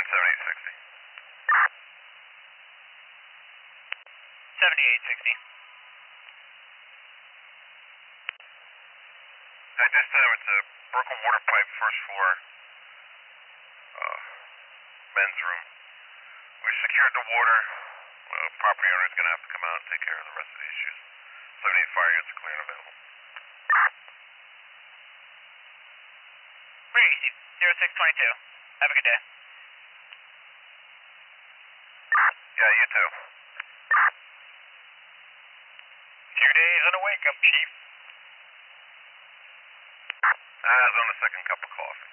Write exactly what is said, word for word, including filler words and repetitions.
seventy-eight sixty. seventy-eight sixty. At this time, it's a broken water pipe, first floor, uh, men's room. We secured the water. Uh, property owner is going to have to come out and take care of the rest of the issues. seventy-eight fire units are clear and available. Pretty easy. zero six twenty-two. Have a good day. Yeah, you too. Two days in a wake up, Chief. I was on the second cup of coffee.